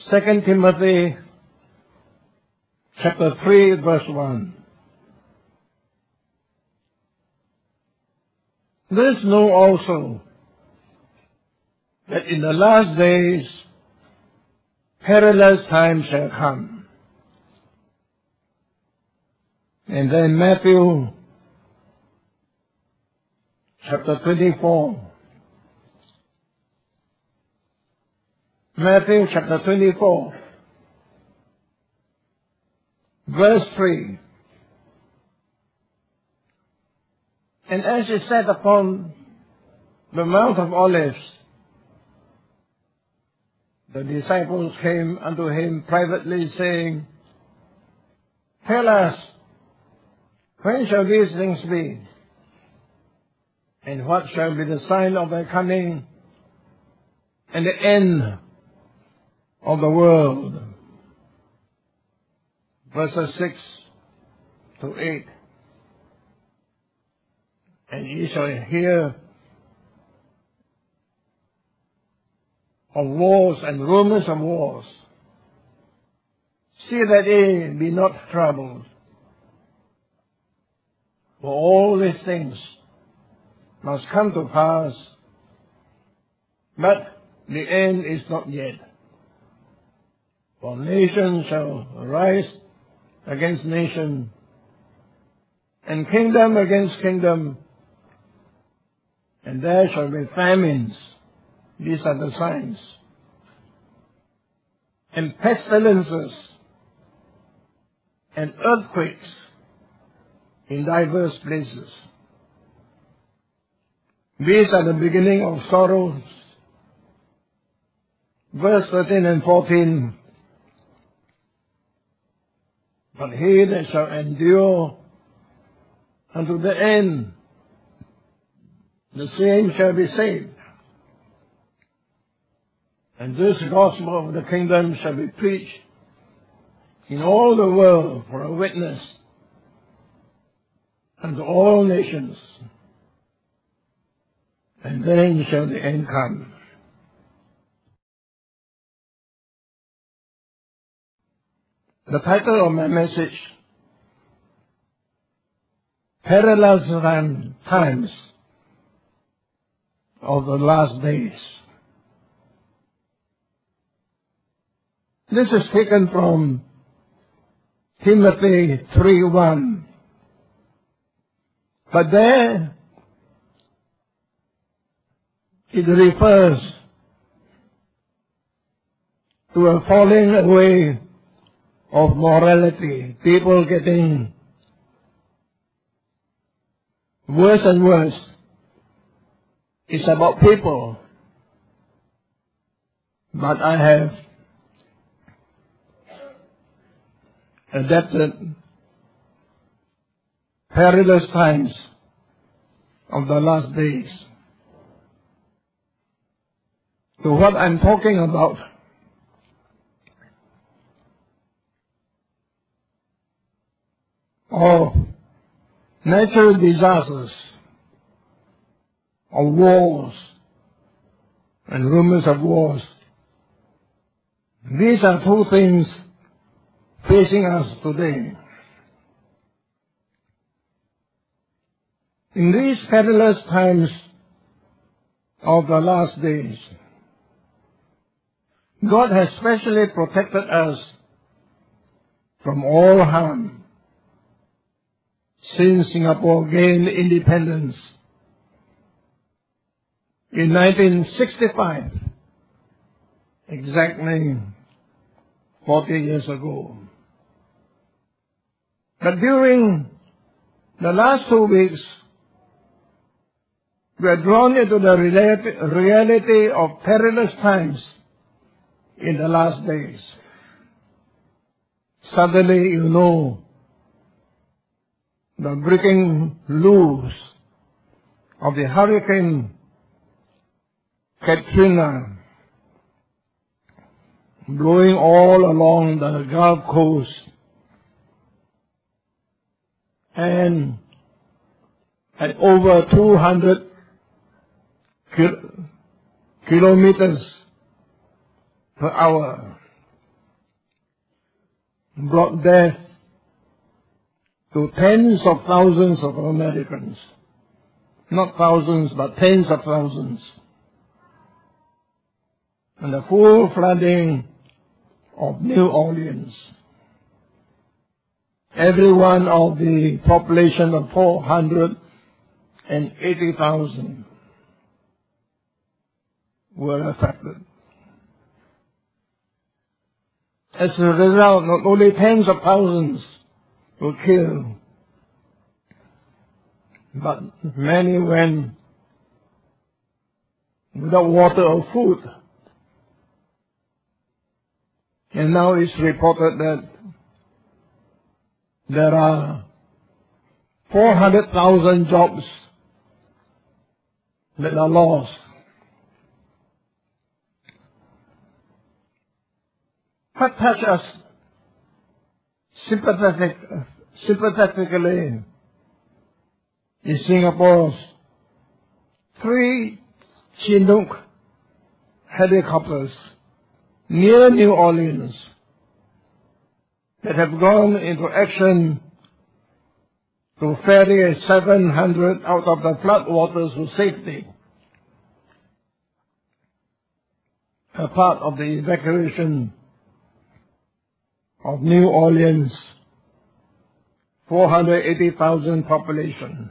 2 Timothy chapter 3 verse 1. This know also, that in the last days perilous times shall come. And then Matthew chapter 24. Matthew chapter 24, verse 3. And as he sat upon the Mount of Olives, the disciples came unto him privately, saying, Tell us, when shall these things be? And what shall be the sign of thy coming and the end of the world? Verses 6 to 8. And ye shall hear of wars and rumors of wars. See that ye be not troubled. For all these things must come to pass, but the end is not yet. For nation shall rise against nation, and kingdom against kingdom, and there shall be famines. These are the signs. And pestilences, and earthquakes in diverse places. These are the beginning of sorrows. Verse 13 and 14. But he that shall endure unto the end, the same shall be saved. And this gospel of the kingdom shall be preached in all the world for a witness unto all nations. And then shall the end come. The title of my message, Perilous Times of the Last Days. This is taken from Timothy 3:1. But there it refers to a falling away of morality, people getting worse and worse. It's about people. But I have adapted perilous times of the last days to what I'm talking about. Of natural disasters, of wars, and rumors of wars. These are two things facing us today. In these perilous times of the last days, God has specially protected us from all harm since Singapore gained independence in 1965, exactly 40 years ago. But during the last 2 weeks, we are drawn into the reality of perilous times in the last days. Suddenly, you know, the breaking loose of the Hurricane Katrina blowing all along the Gulf Coast and at over 200 kilometers per hour. brought death to tens of thousands of Americans. Not thousands, but tens of thousands. And the full flooding of New Orleans. Every one of the population of 480,000 were affected. As a result, not only tens of thousands were killed, but many went without water or food. And now it's reported that there are 400,000 jobs that are lost. What touched us sympathetically is Singapore's 3 Chinook helicopters near New Orleans that have gone into action to ferry 700 out of the floodwaters to safety. A part of the evacuation of New Orleans, 480,000 population.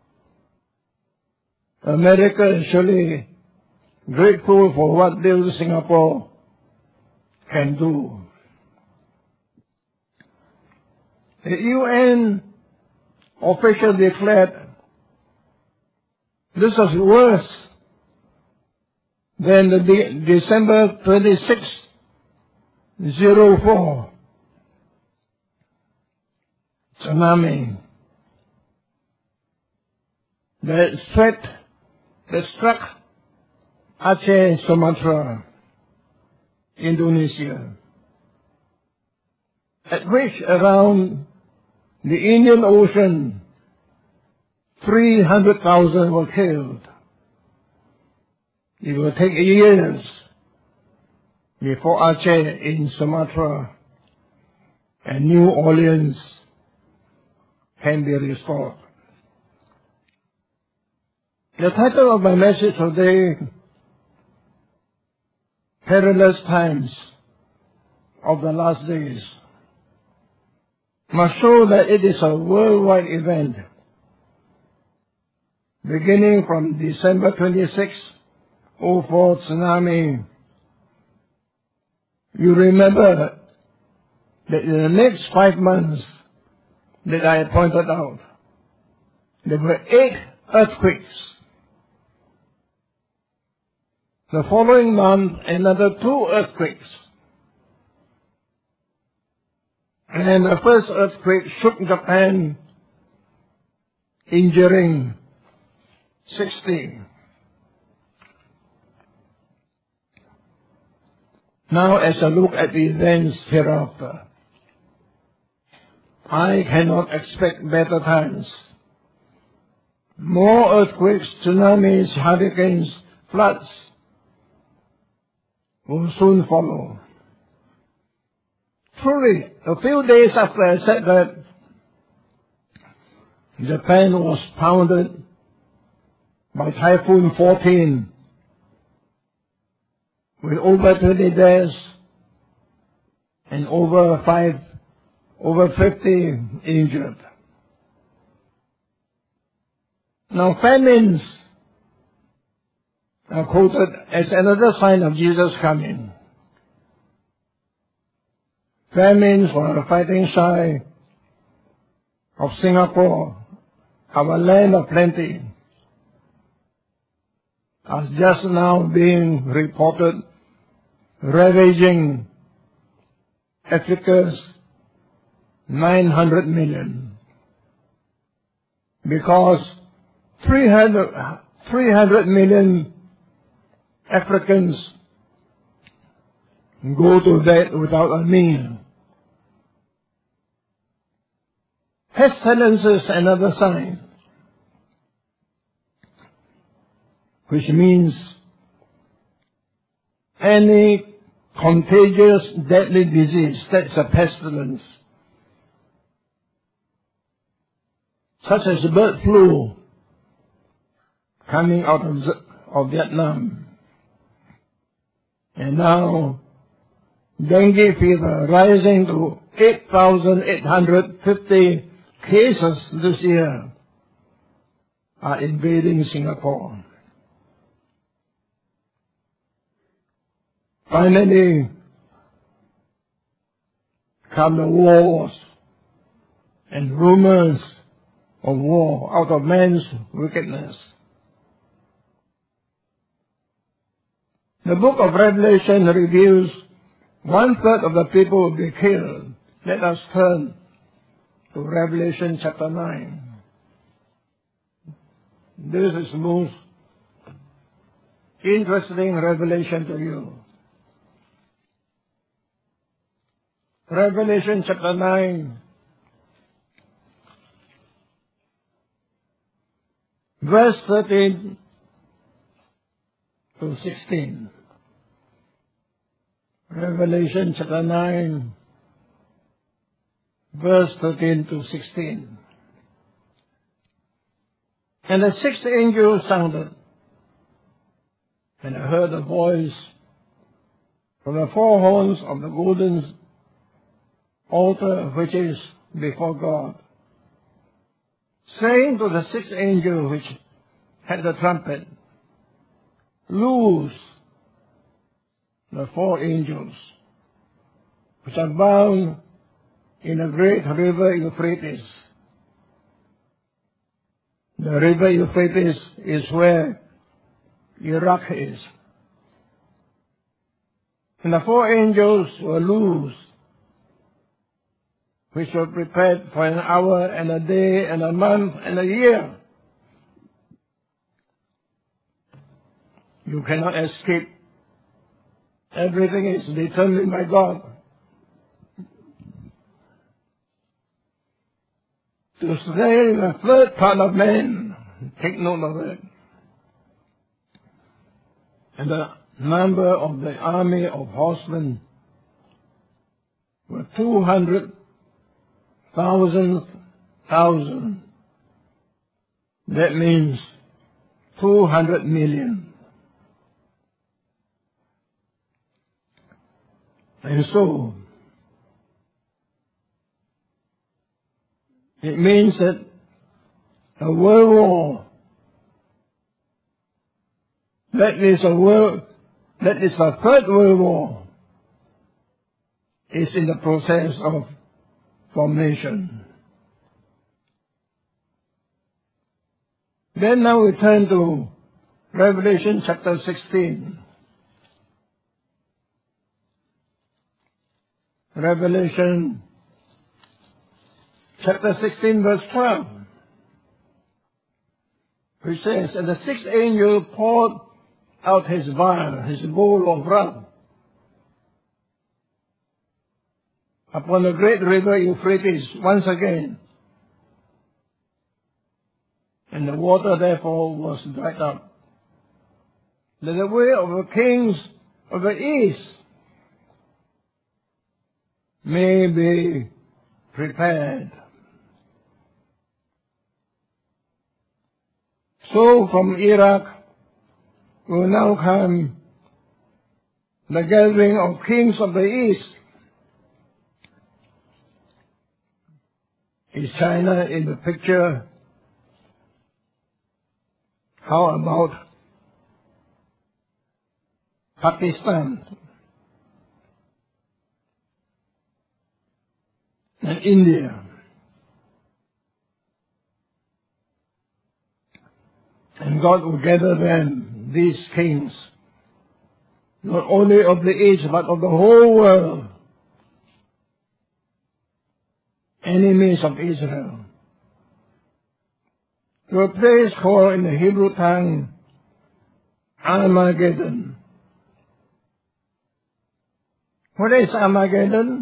America is surely grateful for what little Singapore can do. The UN official declared this was worse than the December 26, 2004 tsunami that struck Aceh, Sumatra, Indonesia, at which around the Indian Ocean 300,000 were killed. It will take years before Aceh in Sumatra and New Orleans can be restored. The title of my message today, Perilous Times of the Last Days, must show that it is a worldwide event. Beginning from December 26, 2004 tsunami, you remember that in the next 5 months that I pointed out, there were 8 earthquakes. The following month, another 2 earthquakes. And then the first earthquake shook Japan, injuring 60. Now, as I look at the events hereafter, I cannot expect better times. More earthquakes, tsunamis, hurricanes, floods will soon follow. Truly, a few days after I said that, Japan was pounded by Typhoon 14 with over 20 deaths and over 50 injured. Now, famines are quoted as another sign of Jesus' coming. Famines were fighting shy of Singapore, our land of plenty, are just now being reported ravaging Africa's 900 million, because 300 million Africans go to bed without a meal. Pestilence is another sign, which means any contagious, deadly disease. That's a pestilence. Such as bird flu coming out of Vietnam. And now, dengue fever rising to 8,850 cases this year are invading Singapore. Finally, come the wars and rumors of war out of man's wickedness. The book of Revelation reveals 1/3 of the people will be killed. Let us turn to Revelation chapter 9. This is the most interesting revelation to you. Revelation chapter 9, verse 13 to 16. Revelation chapter 9, verse 13 to 16. And the sixth angel sounded, and I heard a voice from the four horns of the golden altar which is before God, saying to the sixth angel which had the trumpet, loose the four angels which are bound in a great river Euphrates. The river Euphrates is where Iraq is. And the four angels were loose, which were prepared for an hour and a day and a month and a year. You cannot escape. Everything is determined by God. To slay the third part of man, take note of it. And the number of the army of horsemen were 200,000. That means 200 million. And so, it means that a world war, that is a third world war, is in the process of formation. Then now we turn to Revelation chapter 16. Revelation chapter 16 verse 12, which says, and the sixth angel poured out his vial, his bowl of wrath, upon the great river Euphrates once again. And the water therefore was dried up, that the way of the kings of the east may be prepared. So from Iraq will now come the gathering of kings of the east. Is China in the picture? How about Pakistan and India? And God will gather them, these kings, not only of the east, but of the whole world, enemies of Israel, to a place called in the Hebrew tongue Armageddon. What is Armageddon?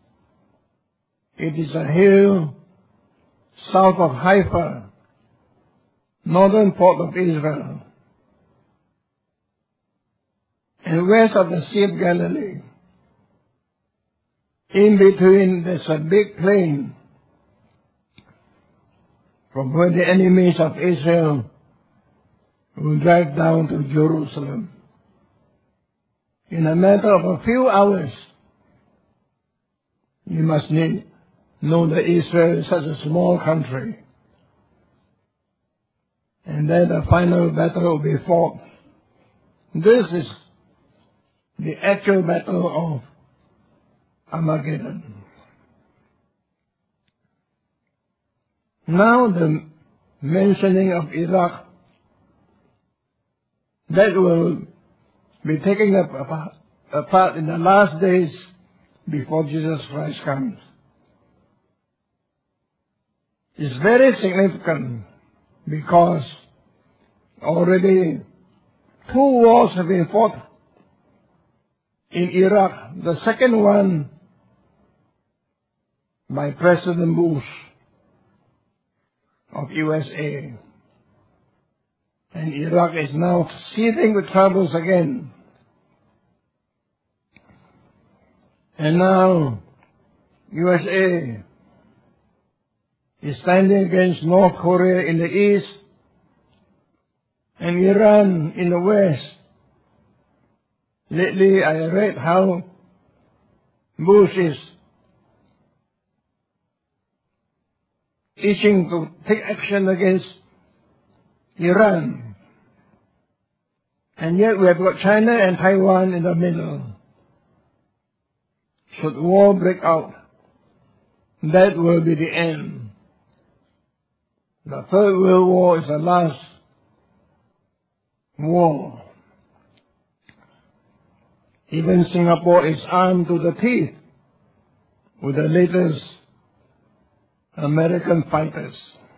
It is a hill south of Haifa, northern part of Israel, and west of the Sea of Galilee. In between, there's a big plain from where the enemies of Israel will drive down to Jerusalem. In a matter of a few hours, you must know that Israel is such a small country, and then the final battle will be fought. This is the actual battle of Armageddon. Now the mentioning of Iraq, that will be taking up a part in the last days before Jesus Christ comes. It's very significant because already 2 wars have been fought in Iraq. The second one by President Bush of USA. And Iraq is now seething with troubles again. And now USA is standing against North Korea in the east and Iran in the west. Lately I read how Bush is itching to take action against Iran. And yet we have got China and Taiwan in the middle. Should war break out, that will be the end. The Third World War is the last war. Even Singapore is armed to the teeth with the latest American fighters.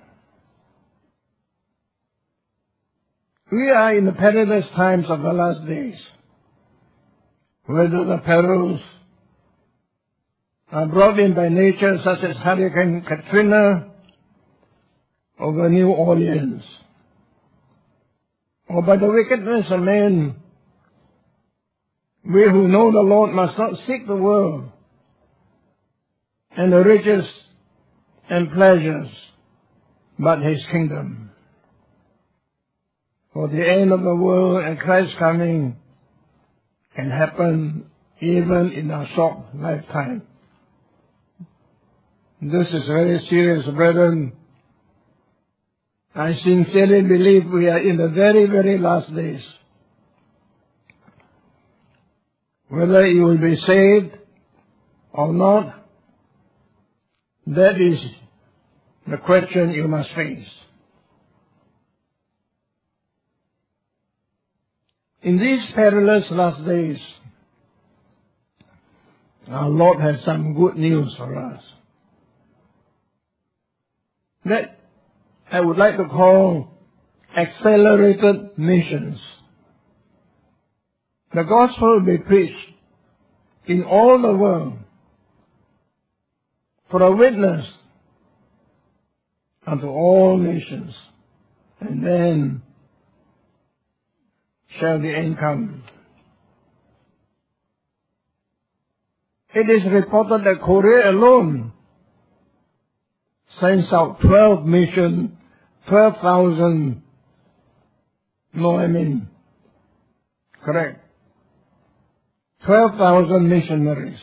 We are in the perilous times of the last days, whether the perils are brought in by nature, such as Hurricane Katrina over New Orleans, or by the wickedness of men. We who know the Lord must not seek the world and the riches and pleasures, but His kingdom. For the end of the world and Christ's coming can happen even in our short lifetime. This is very serious, brethren. I sincerely believe we are in the very, very last days. Whether you will be saved or not, that is the question you must face. In these perilous last days, our Lord has some good news for us. That I would like to call accelerated missions. The gospel will be preached in all the world for a witness unto all nations, and then shall the end come. It is reported that Korea alone sends out 12,000 missionaries.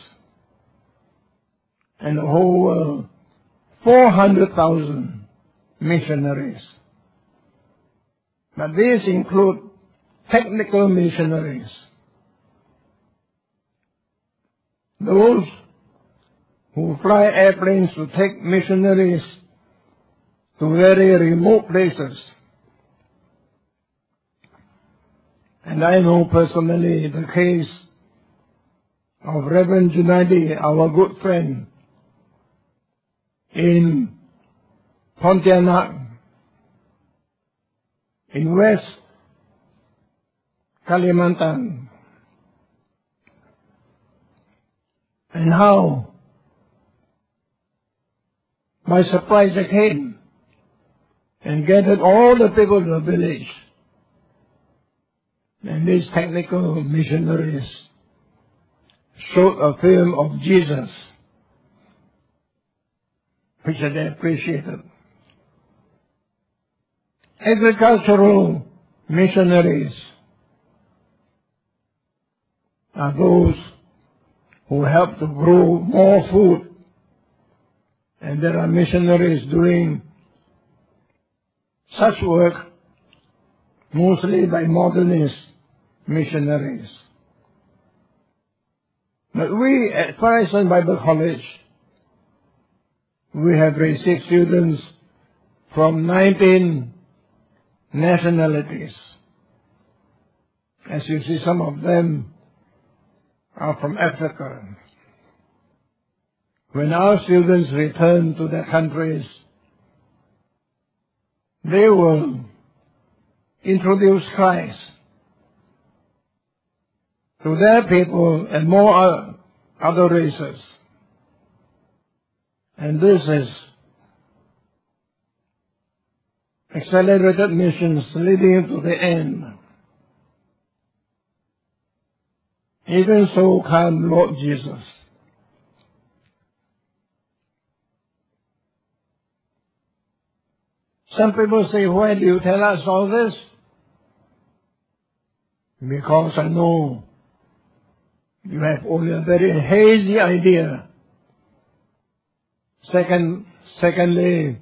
And the whole world, 400,000 missionaries. But these include technical missionaries. Those who fly airplanes to take missionaries to very remote places. And I know personally the case of Reverend Junaidi, our good friend, in Pontianak, in West Kalimantan, and how by surprise they came and gathered all the people of the village. And these technical missionaries showed a film of Jesus which they appreciated. Agricultural missionaries are those who help to grow more food, and there are missionaries doing such work, mostly by modernist missionaries. But we at Horizon Bible College, we have received students from 19 nationalities. As you see, some of them are from Africa. When our students return to their countries, they will introduce Christ to their people and more other races. And this is accelerated missions leading to the end. Even so come Lord Jesus. Some people say, why do you tell us all this? Because I know you have only a very hazy idea. Secondly,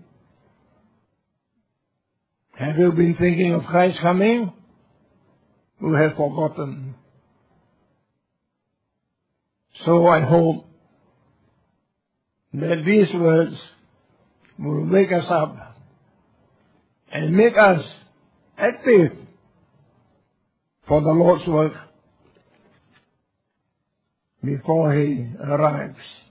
have you been thinking of Christ coming? You have forgotten. So I hope that these words will wake us up and make us active for the Lord's work before He arrives.